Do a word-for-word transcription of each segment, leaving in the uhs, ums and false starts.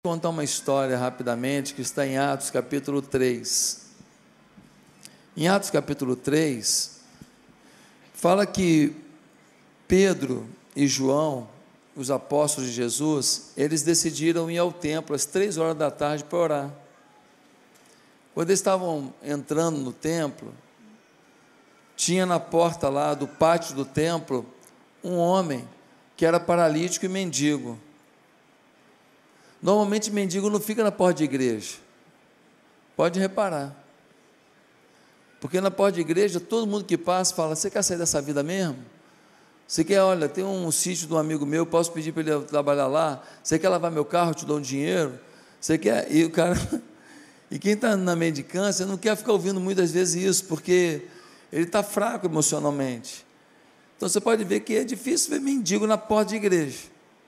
Vou contar uma história rapidamente que está em Atos capítulo três. Em Atos capítulo três, fala que Pedro e João, os apóstolos de Jesus, eles decidiram ir ao templo às três horas da tarde para orar. Quando eles estavam entrando no templo, tinha na porta lá do pátio do templo um homem que era paralítico e mendigo. Normalmente mendigo não fica na porta de igreja, pode reparar, porque na porta de igreja todo mundo que passa fala: você quer sair dessa vida mesmo? Você quer, olha, tem um sítio de um amigo meu, posso pedir para ele trabalhar lá? Você quer lavar meu carro, eu te dou um dinheiro? Você quer? E o cara, e quem está na mendicância não quer ficar ouvindo muitas vezes isso, porque ele está fraco emocionalmente. Então você pode ver que é difícil ver mendigo na porta de igreja,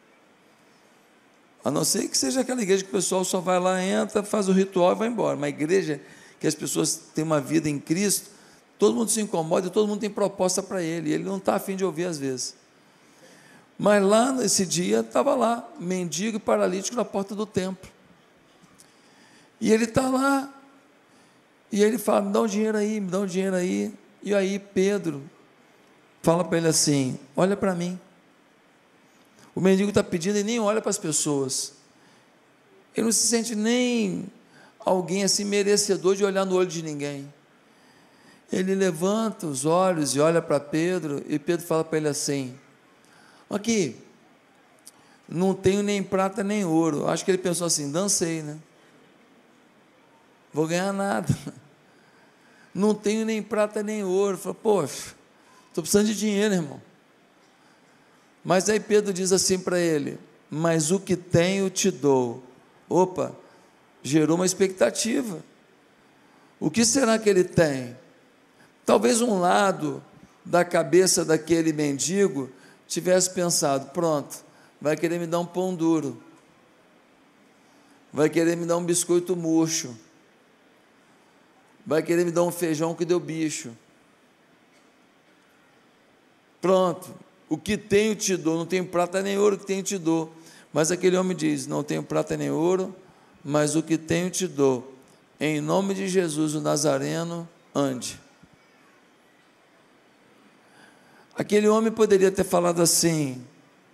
a não ser que seja aquela igreja que o pessoal só vai lá, entra, faz o ritual e vai embora. Uma igreja que as pessoas têm uma vida em Cristo, todo mundo se incomoda e todo mundo tem proposta para ele, e ele não está a fim de ouvir às vezes. Mas lá nesse dia, estava lá, mendigo e paralítico na porta do templo. E ele está lá, e ele fala: me dá um dinheiro aí, me dá um dinheiro aí. E aí Pedro fala para ele assim: olha para mim. O mendigo está pedindo e nem olha para as pessoas. Ele não se sente nem alguém assim merecedor de olhar no olho de ninguém. Ele levanta os olhos e olha para Pedro, e Pedro fala para ele assim: aqui, não tenho nem prata nem ouro. Acho que ele pensou assim: dancei, né? Vou ganhar nada. Não tenho nem prata nem ouro. Fala: poxa, estou precisando de dinheiro, irmão. Mas aí Pedro diz assim para ele: mas o que tenho te dou. Opa, gerou uma expectativa. O que será que ele tem? Talvez um lado da cabeça daquele mendigo tivesse pensado: pronto, vai querer me dar um pão duro, vai querer me dar um biscoito murcho, vai querer me dar um feijão que deu bicho. Pronto, o que tenho te dou, não tenho prata nem ouro, que tenho te dou. Mas aquele homem diz: não tenho prata nem ouro, mas o que tenho te dou. Em nome de Jesus o Nazareno, ande. Aquele homem poderia ter falado assim: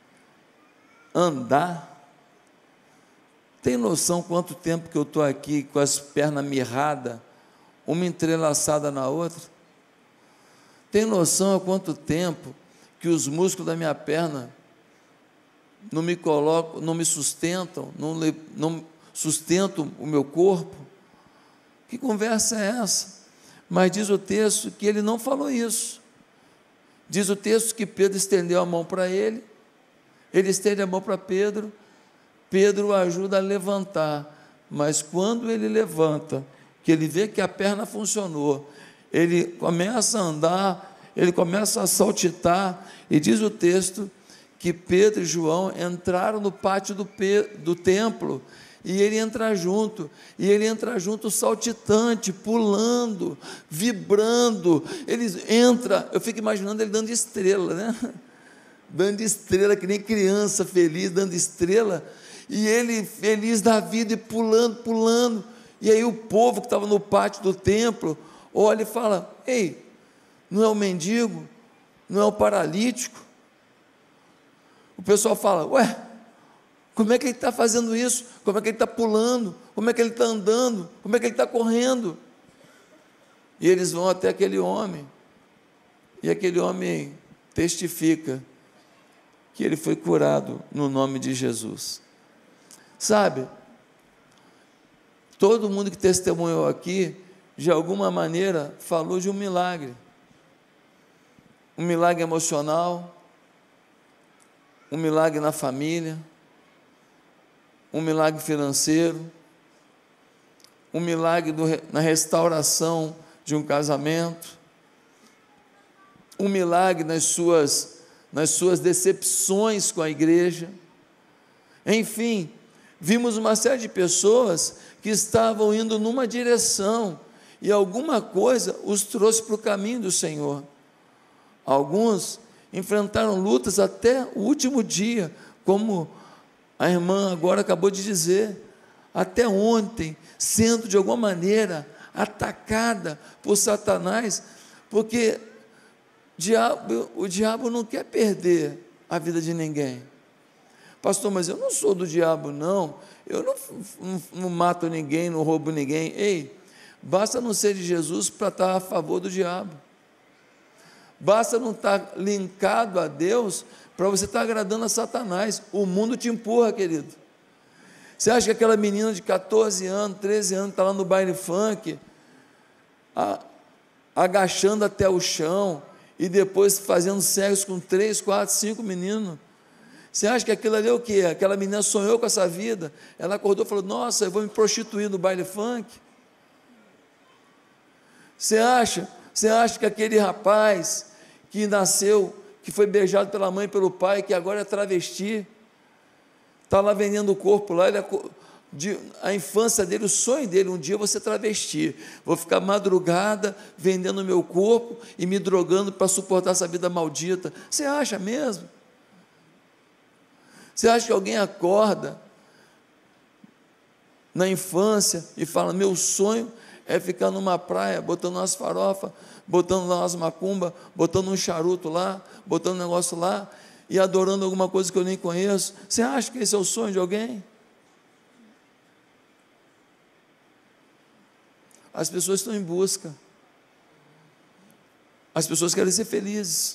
andar? Tem noção quanto tempo que eu estou aqui com as pernas mirradas, uma entrelaçada na outra? Tem noção há quanto tempo que os músculos da minha perna não me colocam, não me sustentam, não, não sustentam o meu corpo? Que conversa é essa? Mas diz o texto que ele não falou isso. Diz o texto que Pedro estendeu a mão para ele, ele estende a mão para Pedro, Pedro o ajuda a levantar, mas quando ele levanta, que ele vê que a perna funcionou, ele começa a andar, ele começa a saltitar, e diz o texto que Pedro e João entraram no pátio do, do templo, e ele entra junto, e ele entra junto saltitante, pulando, vibrando. Ele entra, eu fico imaginando ele dando estrela, né? Dando estrela, que nem criança feliz, dando estrela, e ele feliz da vida, e pulando, pulando, e aí o povo que estava no pátio do templo, olha e fala: ei, não é o mendigo, não é o paralítico? O pessoal fala: ué, como é que ele está fazendo isso? Como é que ele está pulando? Como é que ele está andando? Como é que ele está correndo? E eles vão até aquele homem, e aquele homem testifica que ele foi curado no nome de Jesus. Sabe, todo mundo que testemunhou aqui, de alguma maneira, falou de um milagre. Um milagre emocional, um milagre na família, um milagre financeiro, um milagre do, na restauração de um casamento, um milagre nas suas, nas suas decepções com a igreja. Enfim, vimos uma série de pessoas que estavam indo numa direção, e alguma coisa os trouxe para o caminho do Senhor. Alguns enfrentaram lutas até o último dia, como a irmã agora acabou de dizer. até ontem, sendo de alguma maneira atacada por Satanás, porque diabo, o diabo não quer perder a vida de ninguém. Pastor, mas eu não sou do diabo, não, eu não, não, não mato ninguém, não roubo ninguém. Ei, basta não ser de Jesus para estar a favor do diabo, basta não estar linkado a Deus para você estar agradando a Satanás. O mundo te empurra, querido. Você acha que aquela menina de catorze anos, treze anos, está lá no baile funk, a, agachando até o chão, e depois fazendo sexo com três, quatro, cinco meninos? Você acha que aquilo ali é o quê? Aquela menina sonhou com essa vida, ela acordou e falou, nossa, eu vou me prostituir no baile funk? Você acha, você acha que aquele rapaz que nasceu, que foi beijado pela mãe e pelo pai, que agora é travesti, está lá vendendo o corpo lá, ele é, de, a infância dele, o sonho dele, um dia eu vou ser travesti, vou ficar madrugada vendendo o meu corpo e me drogando para suportar essa vida maldita? Você acha mesmo? Você acha que alguém acorda na infância e fala, meu sonho é ficar numa praia, botando umas farofas, botando lá umas macumba, botando um charuto lá, botando um negócio lá, e adorando alguma coisa que eu nem conheço? Você acha que esse é o sonho de alguém? As pessoas estão em busca, as pessoas querem ser felizes,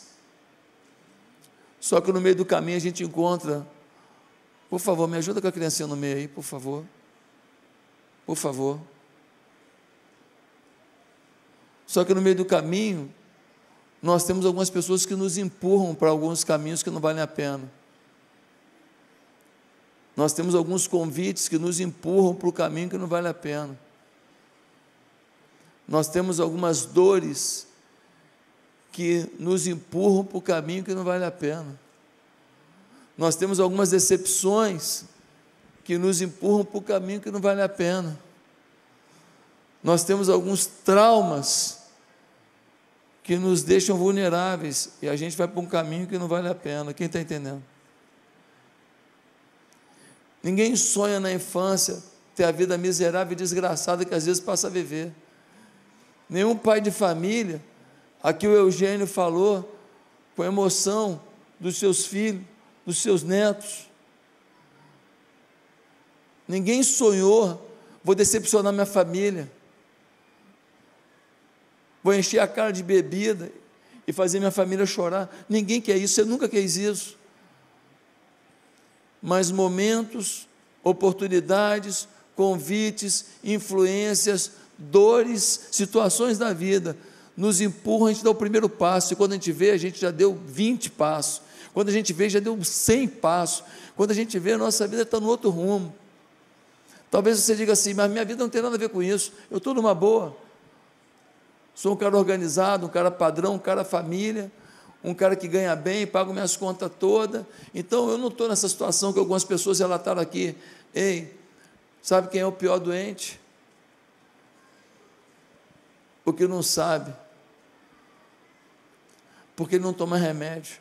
só que no meio do caminho a gente encontra, por favor, me ajuda com a criancinha no meio aí, por favor, por favor, só que no meio do caminho, nós temos algumas pessoas que nos empurram para alguns caminhos que não valem a pena, nós temos alguns convites que nos empurram para o caminho que não vale a pena, nós temos algumas dores que nos empurram para o caminho que não vale a pena, nós temos algumas decepções que nos empurram para o caminho que não vale a pena, nós temos alguns traumas que nos deixam vulneráveis, e a gente vai para um caminho que não vale a pena. Quem está entendendo? Ninguém sonha na infância ter a vida miserável e desgraçada que às vezes passa a viver. Nenhum pai de família, aqui o Eugênio falou com emoção dos seus filhos, dos seus netos, ninguém sonhou, vou decepcionar minha família, vou encher a cara de bebida e fazer minha família chorar. Ninguém quer isso, você nunca quis isso. Mas momentos, oportunidades, convites, influências, dores, situações da vida nos empurram, a gente dá o primeiro passo, e quando a gente vê, a gente já deu vinte passos, quando a gente vê, já deu cem passos, quando a gente vê, a nossa vida está no outro rumo. Talvez você diga assim, mas minha vida não tem nada a ver com isso, eu estou numa boa, sou um cara organizado, um cara padrão, um cara família, um cara que ganha bem, pago minhas contas todas, então eu não estou nessa situação que algumas pessoas relataram aqui. Ei, sabe quem é o pior doente? O que não sabe, porque ele não toma remédio.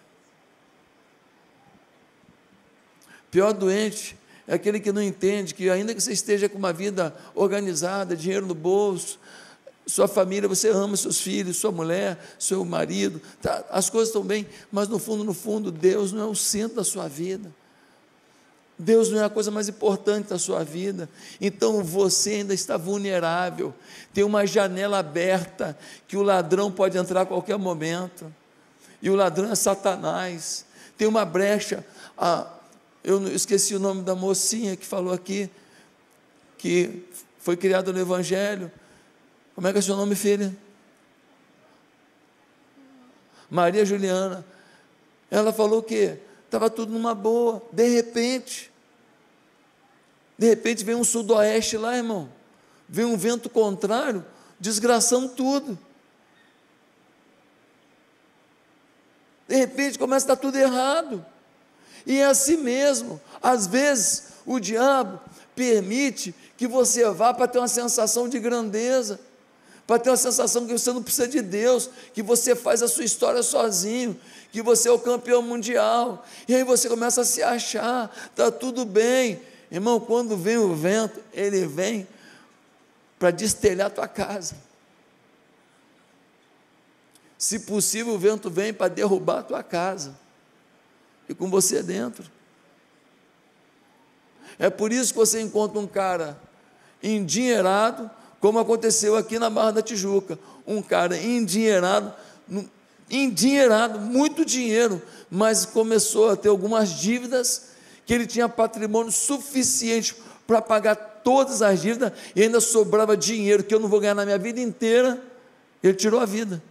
Pior doente é aquele que não entende que, ainda que você esteja com uma vida organizada, dinheiro no bolso, sua família, você ama seus filhos, sua mulher, seu marido, tá, as coisas estão bem, mas no fundo, no fundo, Deus não é o centro da sua vida, Deus não é a coisa mais importante da sua vida, então você ainda está vulnerável, tem uma janela aberta, que o ladrão pode entrar a qualquer momento, e o ladrão é Satanás, tem uma brecha. Ah, eu esqueci o nome da mocinha que falou aqui, que foi criada no Evangelho. Como é que é o seu nome, filha? Maria Juliana. Ela falou o quê? Estava tudo numa boa, de repente, de repente veio um sudoeste lá, irmão, veio um vento contrário, desgraçando tudo, de repente começa a estar tudo errado, e é assim mesmo, às vezes o diabo permite que você vá para ter uma sensação de grandeza, para ter uma sensação que você não precisa de Deus, que você faz a sua história sozinho, que você é o campeão mundial, e aí você começa a se achar, está tudo bem, Irmão, quando vem o vento, ele vem para destelhar a tua casa. Se possível, o vento vem para derrubar a tua casa, e com você dentro. É por isso que você encontra um cara endinheirado, como aconteceu aqui na Barra da Tijuca, um cara endinheirado, endinheirado, muito dinheiro, mas começou a ter algumas dívidas, que ele tinha patrimônio suficiente para pagar todas as dívidas, e ainda sobrava dinheiro, que eu não vou ganhar na minha vida inteira, ele tirou a vida.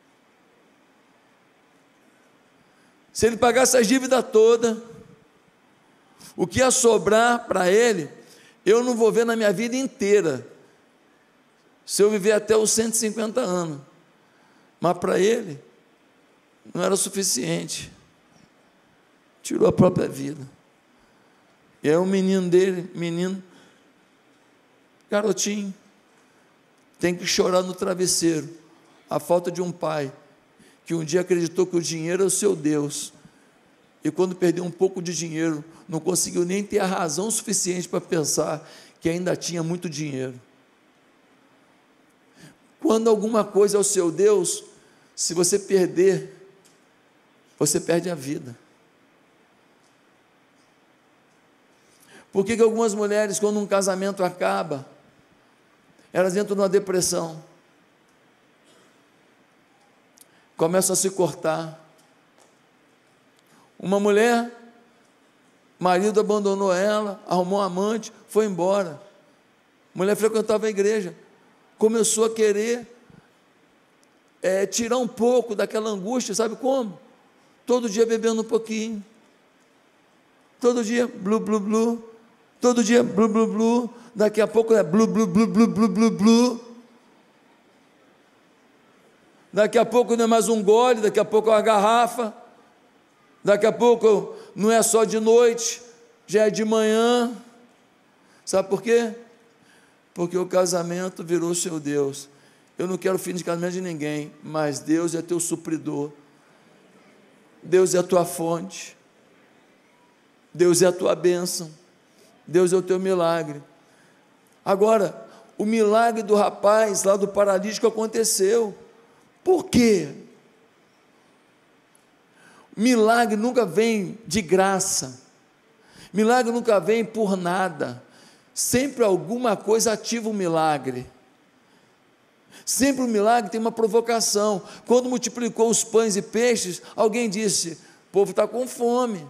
Se ele pagasse a dívida toda, o que ia sobrar para ele, eu não vou ver na minha vida inteira, se eu viver até os cento e cinquenta anos, mas para ele, não era suficiente, tirou a própria vida. E aí o menino dele, menino, garotinho, tem que chorar no travesseiro, a falta de um pai, que um dia acreditou que o dinheiro é o seu Deus, e quando perdeu um pouco de dinheiro, não conseguiu nem ter a razão suficiente para pensar que ainda tinha muito dinheiro. Quando alguma coisa é o seu Deus, se você perder, você perde a vida. Por que que algumas mulheres, quando um casamento acaba, elas entram numa depressão, começam a se cortar? Uma mulher, marido abandonou ela, arrumou um amante, foi embora. A mulher frequentava a igreja, começou a querer é, tirar um pouco daquela angústia, sabe como? Todo dia bebendo um pouquinho, todo dia blu, blu, blu, todo dia blu, blu, blu, daqui a pouco é blu, blu, blu, blu, blu, blu, blu, daqui a pouco não é mais um gole, daqui a pouco é uma garrafa, daqui a pouco não é só de noite, já é de manhã. Sabe por quê? Porque o casamento virou seu Deus. Eu não quero fim de casamento de ninguém, mas Deus é teu supridor, Deus é a tua fonte, Deus é a tua bênção, Deus é o teu milagre. Agora, o milagre do rapaz lá do paralítico aconteceu. Por quê? Milagre nunca vem de graça, milagre nunca vem por nada, sempre alguma coisa ativa o milagre, sempre o milagre tem uma provocação. Quando multiplicou os pães e peixes, alguém disse: o povo está com fome.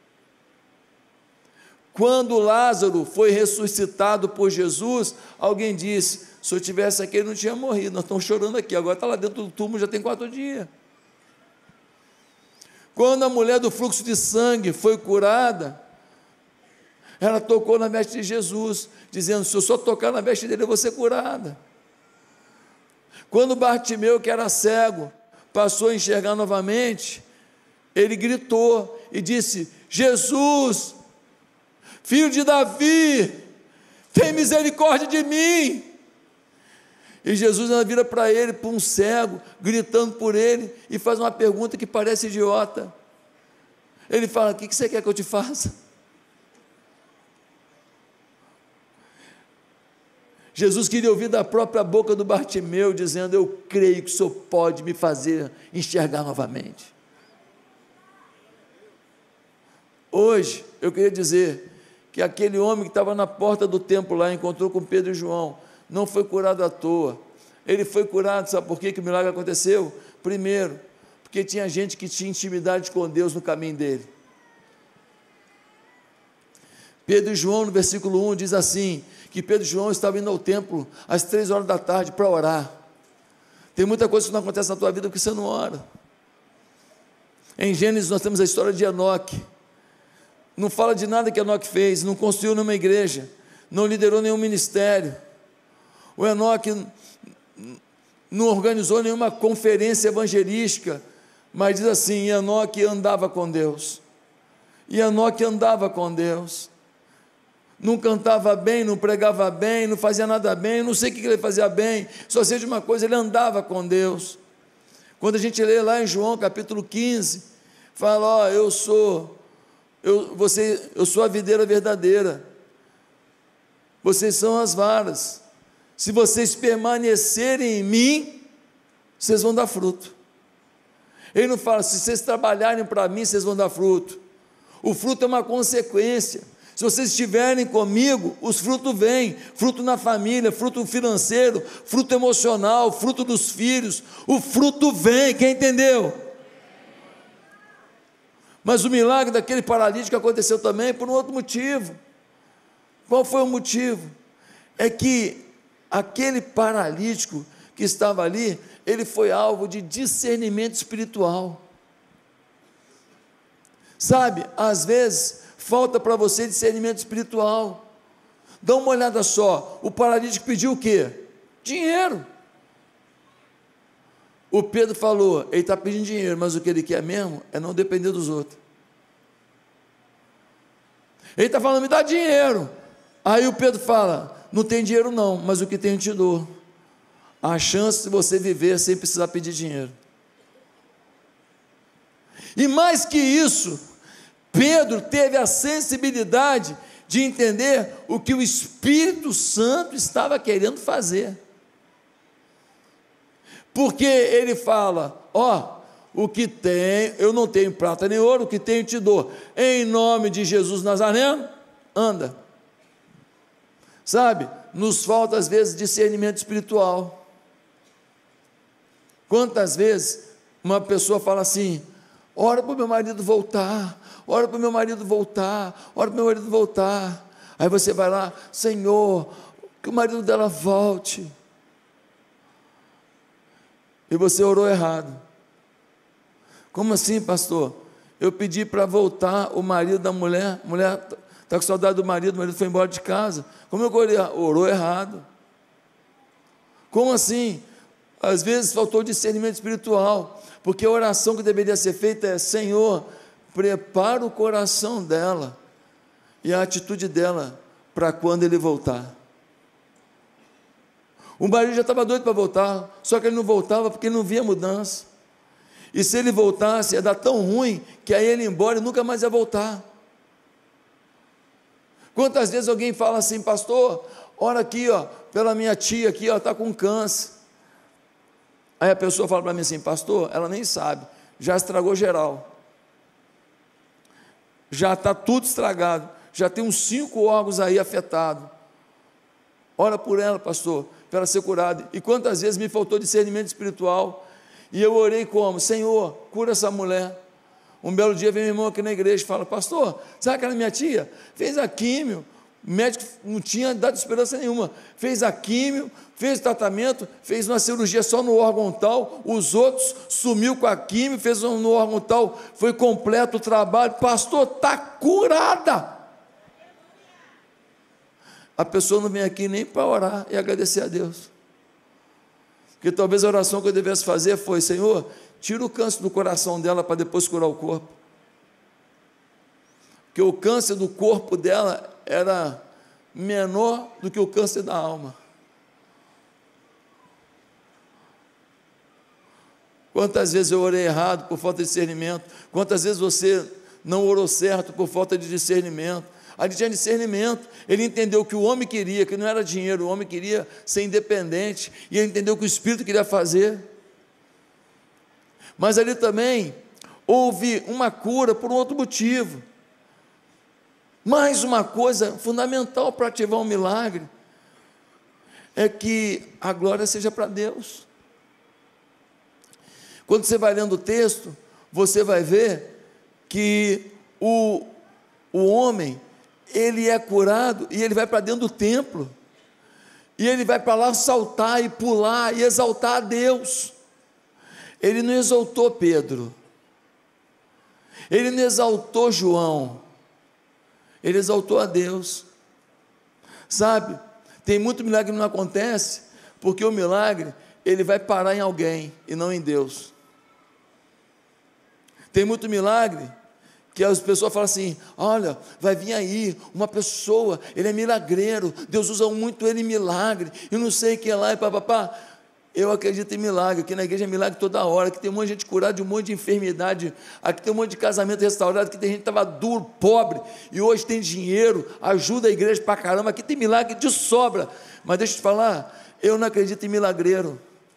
Quando Lázaro foi ressuscitado por Jesus, alguém disse: se eu tivesse aqui ele não tinha morrido, nós estamos chorando aqui, agora está lá dentro do túmulo, já tem quatro dias. Quando a mulher do fluxo de sangue foi curada, ela tocou na veste de Jesus, dizendo: se eu só tocar na veste dele, eu vou ser curada. Quando Bartimeu, que era cego, passou a enxergar novamente, ele gritou e disse: Jesus, filho de Davi, tem misericórdia de mim. E Jesus ela vira para ele, para um cego, gritando por ele, e faz uma pergunta que parece idiota. Ele fala: o que você quer que eu te faça? Jesus queria ouvir da própria boca do Bartimeu, dizendo: eu creio que o Senhor pode me fazer enxergar novamente. Hoje, eu queria dizer que aquele homem que estava na porta do templo lá, encontrou com Pedro e João, não foi curado à toa. Ele foi curado, sabe por quê que o milagre aconteceu? Primeiro, porque tinha gente que tinha intimidade com Deus no caminho dele. Pedro e João, no versículo um, diz assim, que Pedro e João estavam indo ao templo às três horas da tarde para orar. Tem muita coisa que não acontece na tua vida porque você não ora. Em Gênesis nós temos a história de Enoque. Não fala de nada que Enoque fez, não construiu nenhuma igreja, não liderou nenhum ministério. O Enoque não organizou nenhuma conferência evangelística, mas diz assim: Enoque andava com Deus, e Enoque andava com Deus, não cantava bem, não pregava bem, não fazia nada bem, não sei o que ele fazia bem, só sei de uma coisa: ele andava com Deus. Quando a gente lê lá em João capítulo quinze, fala: ó, eu sou, eu, você, eu sou a videira verdadeira, vocês são as varas. Se vocês permanecerem em mim, vocês vão dar fruto. Ele não fala, se vocês trabalharem para mim, vocês vão dar fruto. O fruto é uma consequência. Se vocês estiverem comigo, os frutos vêm, fruto na família, fruto financeiro, fruto emocional, fruto dos filhos, o fruto vem, quem entendeu? Mas o milagre daquele paralítico aconteceu também por um outro motivo. Qual foi o motivo? É que aquele paralítico que estava ali, ele foi alvo de discernimento espiritual. Sabe, às vezes falta para você discernimento espiritual. Dá uma olhada só, o paralítico pediu o quê? Dinheiro. O Pedro falou, ele está pedindo dinheiro, mas o que ele quer mesmo é não depender dos outros. Ele está falando, me dá dinheiro. Aí o Pedro fala, não tem dinheiro não, mas o que tenho te dou. A chance de você viver sem precisar pedir dinheiro. E mais que isso, Pedro teve a sensibilidade de entender o que o Espírito Santo estava querendo fazer. Porque ele fala, ó, o que tem, eu não tenho prata nem ouro, o que tenho te dou. Em nome de Jesus Nazareno, anda. Sabe, nos falta às vezes discernimento espiritual. Quantas vezes uma pessoa fala assim, ora para o meu marido voltar, ora para o meu marido voltar, ora para o meu marido voltar. Aí você vai lá, Senhor, que o marido dela volte. E você orou errado. Como assim, pastor? Eu pedi para voltar o marido da mulher, a mulher está com saudade do marido, o marido foi embora de casa. Como eu orei? Orou errado. Como assim? Às vezes faltou discernimento espiritual, porque a oração que deveria ser feita é, Senhor, prepara o coração dela e a atitude dela para quando ele voltar. O marido já estava doido para voltar, só que ele não voltava porque ele não via mudança. E se ele voltasse, ia dar tão ruim que aí ele ia embora e nunca mais ia voltar. Quantas vezes alguém fala assim, pastor, ora aqui, ó, pela minha tia aqui, ó, está com câncer. Aí a pessoa fala para mim assim, pastor, ela nem sabe, já estragou geral. Já está tudo estragado, já tem uns cinco órgãos aí afetados. Ora por ela, pastor, para ela ser curada. E quantas vezes me faltou discernimento espiritual, e eu orei como? Senhor, cura essa mulher. Um belo dia vem meu irmão aqui na igreja e fala, pastor, sabe aquela minha tia? Fez a químio, o médico não tinha dado esperança nenhuma, fez a químio, fez o tratamento, fez uma cirurgia só no órgão tal, os outros sumiu com a químio, fez um no órgão tal, foi completo o trabalho, pastor, está curada. A pessoa não vem aqui nem para orar e agradecer a Deus. Porque talvez a oração que eu devesse fazer foi, Senhor, tira o câncer do coração dela para depois curar o corpo. Porque o câncer do corpo dela era menor do que o câncer da alma. Quantas vezes eu orei errado por falta de discernimento? Quantas vezes você não orou certo por falta de discernimento? Ali tinha discernimento, ele entendeu que o homem queria, que não era dinheiro, o homem queria ser independente, e ele entendeu que o Espírito queria fazer. Mas ali também houve uma cura por um outro motivo. Mais uma coisa fundamental para ativar um milagre é que a glória seja para Deus. Quando você vai lendo o texto, você vai ver que o, o homem, ele é curado e ele vai para dentro do templo, e ele vai para lá saltar e pular e exaltar a Deus. Ele não exaltou Pedro, ele não exaltou João, ele exaltou a Deus. Sabe, tem muito milagre que não acontece, porque o milagre, ele vai parar em alguém e não em Deus. Tem muito milagre que as pessoas falam assim, olha, vai vir aí uma pessoa, ele é milagreiro, Deus usa muito ele em milagre, e não sei o que lá, e papapá. Eu acredito em milagre. Aqui na igreja é milagre toda hora. Aqui tem um monte de gente curada de um monte de enfermidade. Aqui tem um monte de casamento restaurado. Aqui tem gente que estava duro, pobre, e hoje tem dinheiro, ajuda a igreja pra caramba. Aqui tem milagre de sobra. Mas deixa eu te falar, eu não acredito em milagreiro.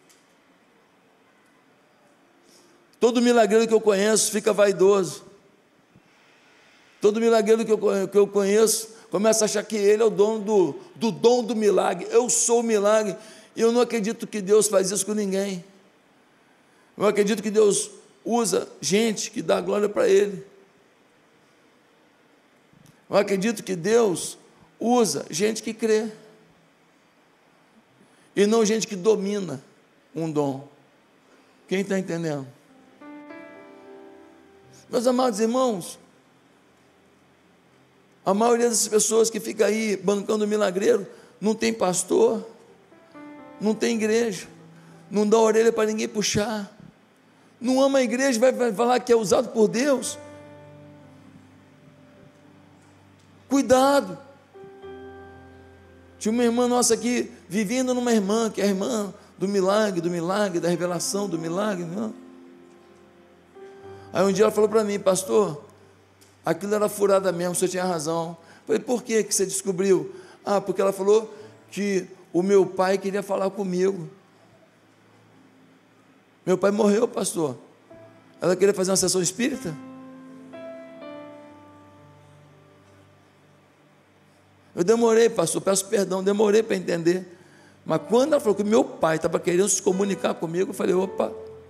Todo milagreiro que eu conheço fica vaidoso. Todo milagreiro que eu, que eu conheço começa a achar que ele é o dono do, do dom do milagre. Eu sou o milagre. E eu não acredito que Deus faz isso com ninguém. Eu acredito que Deus usa gente que dá glória para Ele. Eu acredito que Deus usa gente que crê. E não gente que domina um dom. Quem está entendendo? Meus amados irmãos, a maioria dessas pessoas que fica aí bancando milagreiro, não tem pastor, não tem igreja, não dá orelha para ninguém puxar, não ama a igreja, vai, vai falar que é usado por Deus. Cuidado. Tinha uma irmã nossa aqui, vivendo numa irmã, que é a irmã do milagre, do milagre, da revelação do milagre, não? Aí um dia ela falou para mim: pastor, aquilo era furada mesmo, o senhor tinha razão. Eu falei: por que que você descobriu? Ah, porque ela falou que o meu pai queria falar comigo. Meu pai morreu, pastor. Ela queria fazer uma sessão espírita? Eu demorei, pastor, peço perdão, demorei para entender. Mas quando ela falou que meu pai estava querendo se comunicar comigo, eu falei: opa,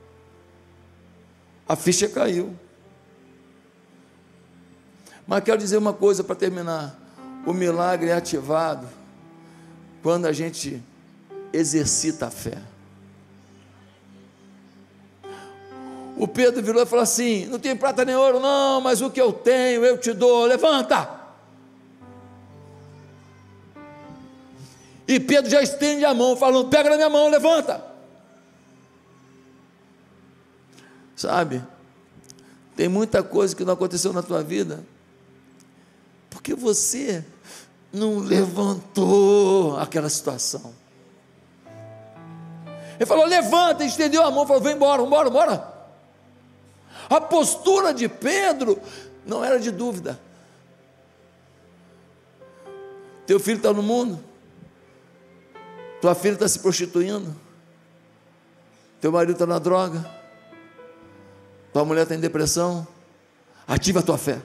a ficha caiu. Mas quero dizer uma coisa para terminar: o milagre é ativado quando a gente exercita a fé. O Pedro virou e falou assim: não tem prata nem ouro não, mas o que eu tenho eu te dou, levanta. E Pedro já estende a mão, falando: pega na minha mão, levanta. Sabe, tem muita coisa que não aconteceu na tua vida porque você não levantou aquela situação. Ele falou: levanta, estendeu a mão, falou: vem embora, embora, embora. A postura de Pedro não era de dúvida. Teu filho está no mundo, tua filha está se prostituindo, teu marido está na droga, tua mulher está em depressão. Ativa a tua fé.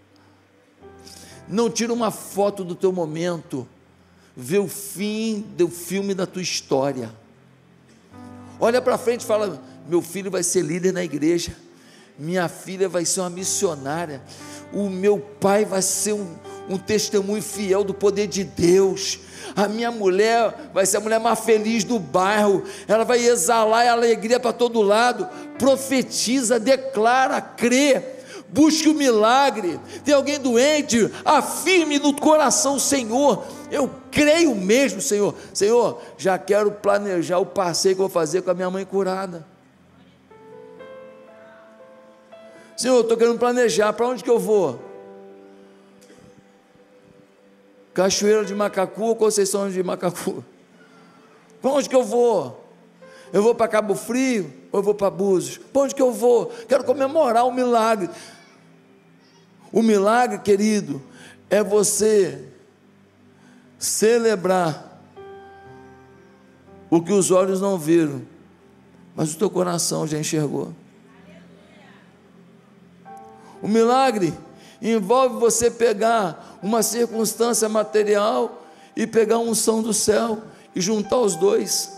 Não tira uma foto do teu momento, vê o fim do filme da tua história. Olha para frente e fala: meu filho vai ser líder na igreja, minha filha vai ser uma missionária, o meu pai vai ser um, um testemunho fiel do poder de Deus, a minha mulher vai ser a mulher mais feliz do bairro, ela vai exalar alegria para todo lado. Profetiza, declara, crê, busque o milagre. Tem alguém doente, afirme no coração: Senhor, eu creio mesmo, Senhor, Senhor, já quero planejar o passeio que eu vou fazer com a minha mãe curada. Senhor, eu estou querendo planejar, para onde que eu vou? Cachoeira de Macacu ou Conceição de Macacu? Para onde que eu vou? Eu vou para Cabo Frio ou eu vou para Búzios? Para onde que eu vou? Quero comemorar o milagre. O milagre, querido, é você celebrar o que os olhos não viram, mas o teu coração já enxergou. O milagre envolve você pegar uma circunstância material e pegar a unção do céu e juntar os dois.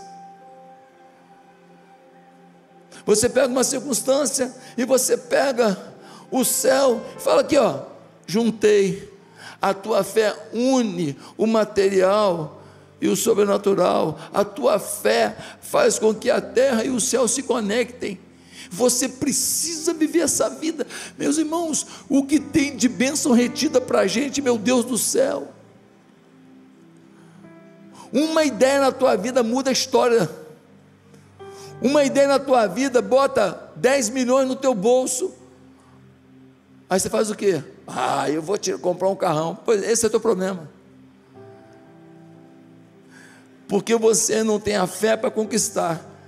Você pega uma circunstância e você pega o céu e fala aqui, ó, juntei. A tua fé une o material e o sobrenatural. A tua fé faz com que a terra e o céu se conectem. Você precisa viver essa vida, meus irmãos. O que tem de bênção retida para a gente, meu Deus do céu. Uma ideia na tua vida muda a história. Uma ideia na tua vida bota dez milhões no teu bolso. Aí você faz o quê? Ah, eu vou te comprar um carrão. Pois esse é o teu problema. Porque você não tem a fé para conquistar.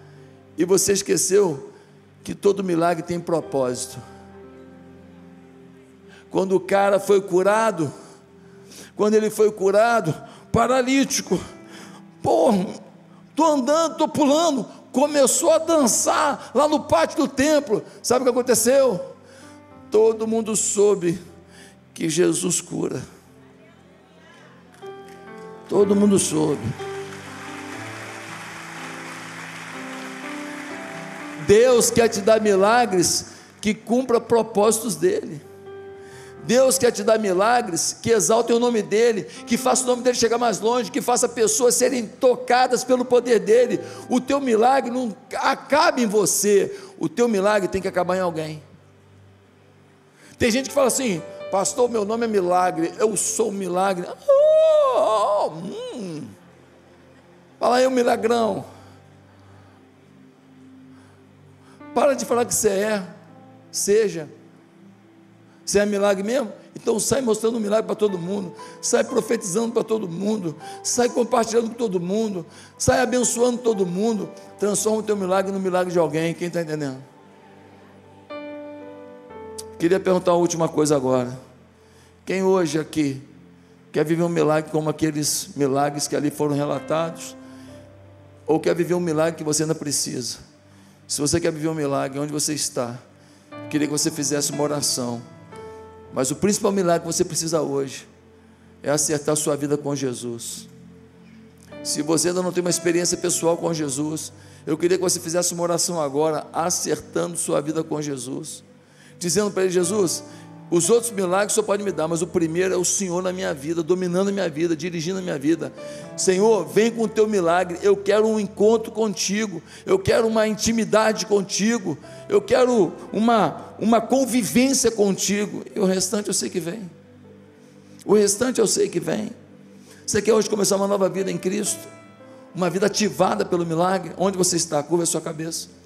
e você esqueceu que todo milagre tem propósito. Quando o cara foi curado, quando ele foi curado, paralítico, pô, estou andando, estou pulando, começou a dançar lá no pátio do templo. Sabe o que aconteceu? Todo mundo soube que Jesus cura. Todo mundo soube. Deus quer te dar milagres que cumpra propósitos dele. Deus quer te dar milagres que exaltem o nome dele, que faça o nome dele chegar mais longe, que faça pessoas serem tocadas pelo poder dele. O teu milagre não acaba em você, o teu milagre tem que acabar em alguém. Tem gente que fala assim: pastor, meu nome é milagre, eu sou um milagre. Oh, oh, hum. Fala aí, um milagrão. Para de falar que você é, seja. Você é milagre mesmo? Então sai mostrando um milagre para todo mundo, sai profetizando para todo mundo, sai compartilhando com todo mundo, sai abençoando todo mundo. Transforma o teu milagre no milagre de alguém. Quem está entendendo? Queria perguntar uma última coisa agora. Quem hoje aqui quer viver um milagre como aqueles milagres que ali foram relatados? Ou quer viver um milagre que você ainda precisa? Se você quer viver um milagre, onde você está, queria que você fizesse uma oração. Mas o principal milagre que você precisa hoje é acertar sua vida com Jesus. Se você ainda não tem uma experiência pessoal com Jesus, eu queria que você fizesse uma oração agora, acertando sua vida com Jesus, dizendo para ele: Jesus, os outros milagres o Senhor pode me dar, mas o primeiro é o Senhor na minha vida, dominando a minha vida, dirigindo a minha vida. Senhor, vem com o teu milagre. Eu quero um encontro contigo, eu quero uma intimidade contigo, eu quero uma, uma convivência contigo, e o restante eu sei que vem. O restante eu sei que vem. Você quer hoje começar uma nova vida em Cristo, uma vida ativada pelo milagre? Onde você está? Curva a sua cabeça.